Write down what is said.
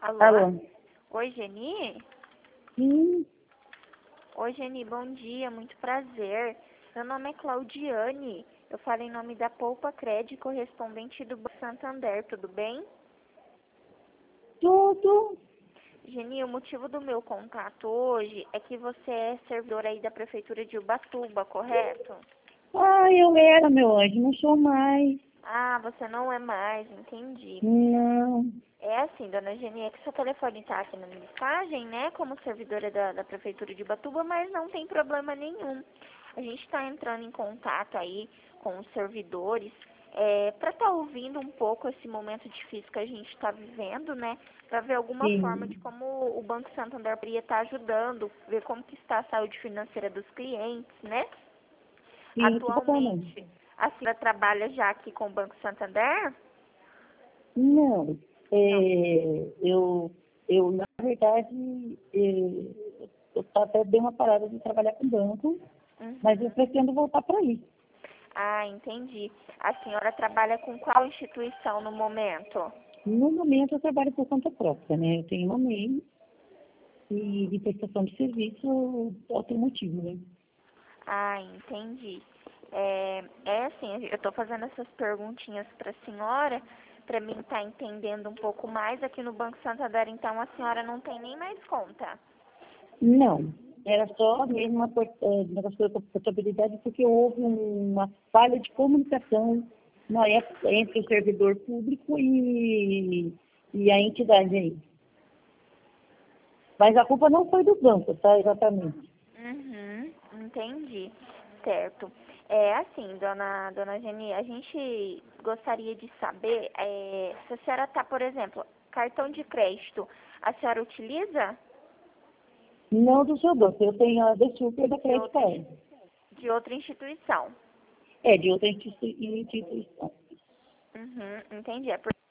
Alô? Alô? Oi, Geni? Sim, Oi, Geni, bom dia, muito prazer. Meu nome é Claudiane. Eu falo em nome da Poupa Cred, correspondente do Banco Santander, tudo bem? tudo. Geni, o motivo do meu contato hoje é que você é servidora aí da Prefeitura de Ubatuba, correto? Ah, eu era, meu anjo, não sou mais. Ah, você não é mais, entendi. Não. É assim, dona Geni, é que seu telefone está aqui na listagem, né, como servidora da Prefeitura de Ubatuba, mas não tem problema nenhum. A gente está entrando em contato aí com os servidores para estar ouvindo um pouco esse momento difícil que a gente está vivendo, né, para ver alguma forma de Sim, como o Banco Santander poderia estar ajudando, ver como que está a saúde financeira dos clientes, né? sim, exatamente. Atualmente, a senhora trabalha já aqui com o Banco Santander? Não. Não. Eu na verdade, eu até dei uma parada de trabalhar com banco, mas eu Uhum. pretendo voltar para aí. Ah, entendi. A senhora trabalha com qual instituição no momento? No momento, eu trabalho por conta própria, né? Eu tenho uma MEI e de prestação de serviço automotivo, né? Ah, entendi. É assim, eu estou fazendo essas perguntinhas para a senhora, para mim estar entendendo um pouco mais aqui no Banco Santander, então a senhora não tem nem mais conta. Não, era só mesmo negócio da portabilidade, porque houve uma falha de comunicação na época entre o servidor público e a entidade aí. Mas a culpa não foi do banco, tá? Exatamente. Uhum, entendi. Certo. É assim, dona Geni, a gente gostaria de saber se a senhora está, por exemplo, cartão de crédito, a senhora utiliza? Não do seu banco, eu tenho a da Super da De Crédito outra, Card. de outra instituição. É, de outra instituição. Uhum, entendi. É